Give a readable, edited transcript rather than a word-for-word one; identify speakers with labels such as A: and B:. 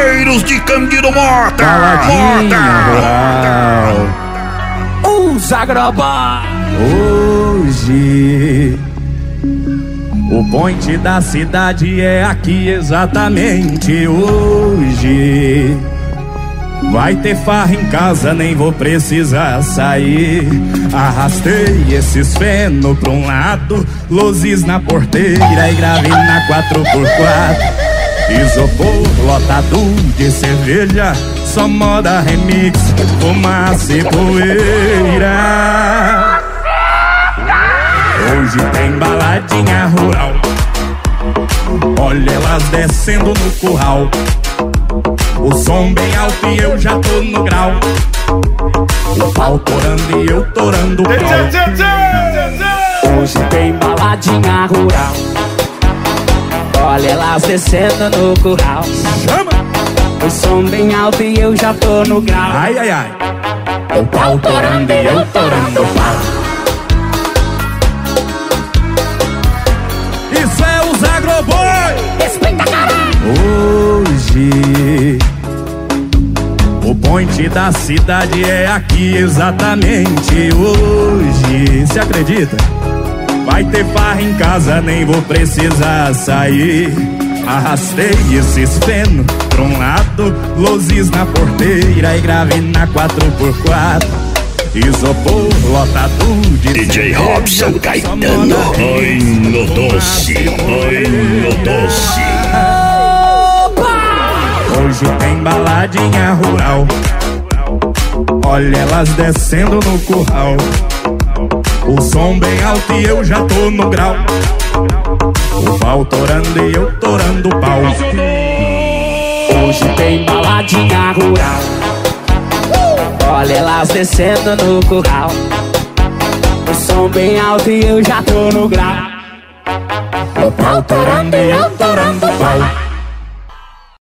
A: Parceiros de Candido Mota.
B: Os Agroboy.
C: Hoje o point da cidade é aqui exatamente hoje. Vai ter farra em casa, nem vou precisar sair. Arrastei esses feno pra um lado, luzes na porteira e gravei na 4x4. Isopor lotado de cerveja, só moda remix, fumaça e poeira. Hoje tem baladinha rural, olha elas descendo no curral. O som bem alto e eu já tô no grau. O pau torando e eu torando o pau.
B: Hoje tem baladinha rural, olha elas descendo no curral.
C: Chama!
B: O som bem alto e eu já tô no grau.
C: Ai, ai, ai.
B: O pau torando e eu torando o pau.
C: Isso é os Agroboy.
B: Respeita, caralho.
C: Hoje o point da cidade é aqui exatamente hoje. Se acredita? Vai ter farra em casa, nem vou precisar sair. Arrastei esses feno pra um lado, luzes na porteira e gravei na 4x4. Isopor lotado de
A: DJ Robson Caetano. Oi no doce, oi no doce.
C: Hoje tem baladinha rural, olha elas descendo no curral. O som bem alto e eu já tô no grau. O pau torando e eu torando o pau.
B: Hoje tem baladinha rural, olha elas descendo no curral. O som bem alto e eu já tô no grau.
C: O pau torando e eu torando o pau.